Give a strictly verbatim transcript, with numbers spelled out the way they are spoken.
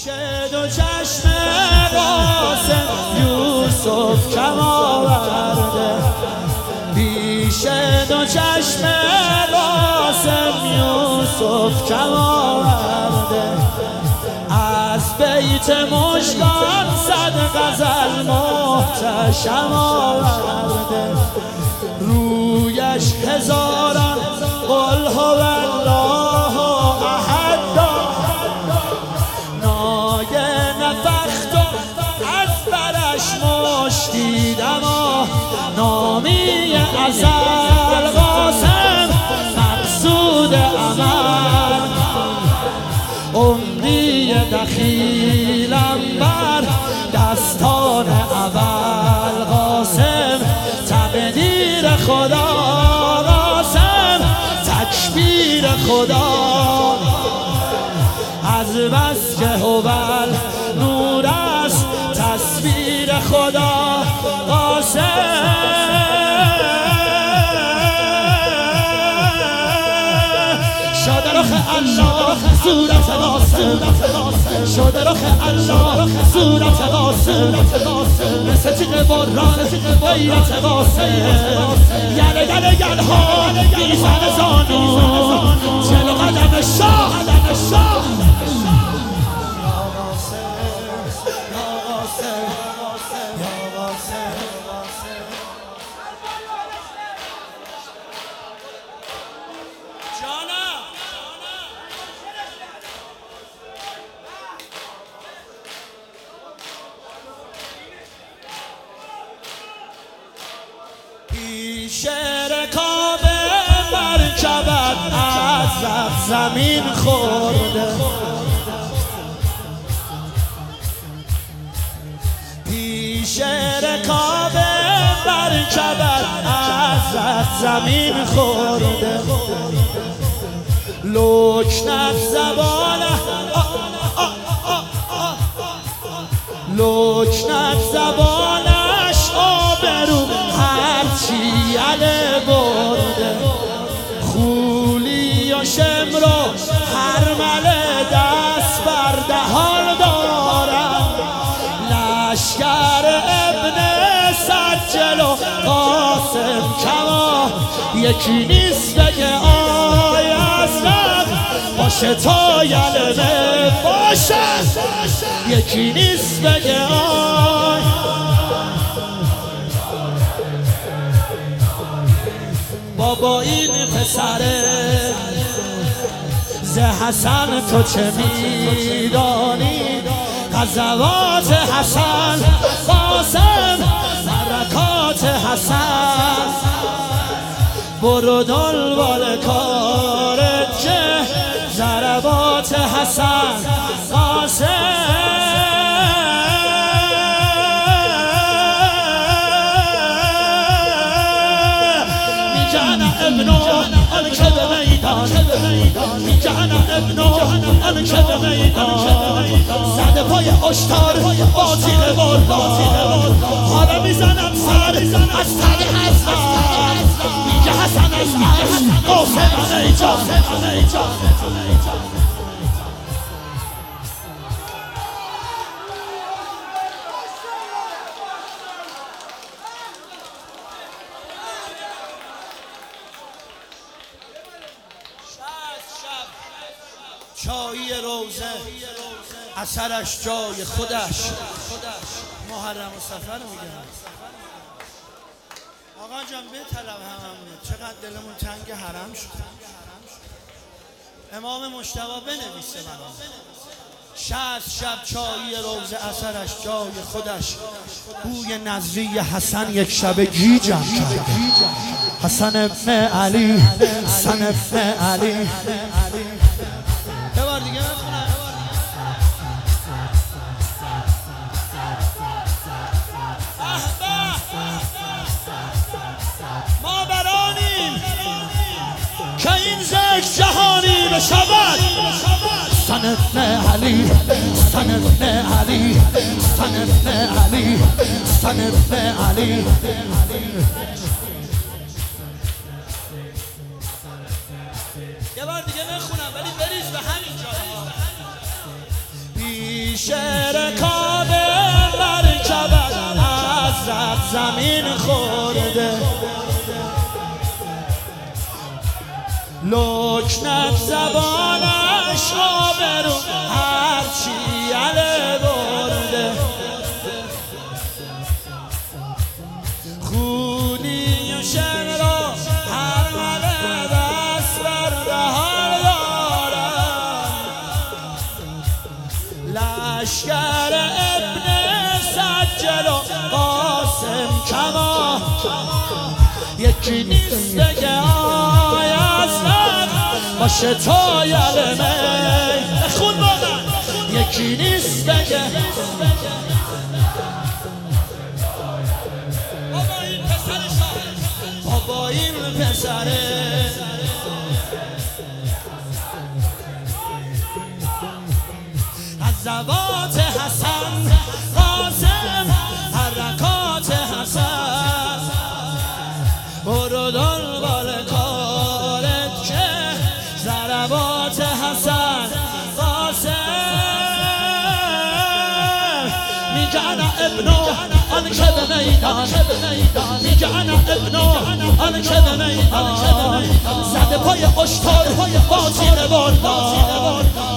پیش دو چشم قاسم یوسف کم آورده، پیش دو چشم قاسم یوسف کم آورده، از بیت مژگان صد غزل محتشم آورده، رویش هزاران قل هو الله احد نایه نفخت از برش مشتی دما، نامی ازل قاسم مقصود عمل، عمری دخیلم بر دستان اول قاسم، تقدیر خدا قاسم تکبیر خدا، از بس که هوال نور است تصویر خدا قاسم، شده رخ الله صورت قاسم، شده رخ الله صورت قاسم، مثل تیغ باران غیرت قاسم، یله یله یلها میزن زانو جلو قدم شاه، قدم شاه پیش رکاب مرکبت از زمین خورده، پیش رکاب مرکبت از زمین خورده، لکنت زبانه لکنت زبانش آبرو هرچی یله برده، خولی و شمر و هرمل دست بر دهان دارم، لشکر ابن سجل و قاسم کما، یکی نیست بگه آی اصلا باشه تا یله باشه، یکی نیست بگه آی بابا این پسره ز حسن تو چه میدانی، غزوات حسن قاسم برکات حسن، برو دنبال کارت که ضربات حسن قاسم، ابنو آن که به میدان، میگن ابنو آن که به میدان، زده پای اشتار با تیغ بردان، حالا میزنم سر از تن حسن، میگه حسن از عشق قاسم ایجان. چایی روزه اثرش جای خودش، محرم و سفر میگن آقا جان بطلب هممونه، چقدر دلمون تنگ حرم شد، امام مجتبی بنویسه برام، شصت شب چایی روزه اثرش جای خودش، بوی نظری حسن یک شب گیجم کرد، حسن ابن علی، حسن ابن علی، یه بار دیگه بخونم، ما برانیم که این ذکر جهانی بشود، حسن ابن علی، حسن ابن علی، حسن ابن علی، حسن ابن علی. یه بار دیگه بخونم ولی بریز به همین جا. پیش رکاب مرکبت حضرت زمین خورده لکنت زبانش آبرو هرچی یله برده خونی و شن را هر مله دست برده حال دارم لشکر ابن سجل و قاسم کما یکی نیست بگه آی اصلا باشه تا یله می خون بادن یکی نیست بگه بابا این پسره از زبات حسن قاسم حرکات حسن برو دنبال کارت که ضربات حسن قاسم میگن ابنو آن که به میدان میگن ابنو آن که به میدان زده پای اشتار با تیر بالا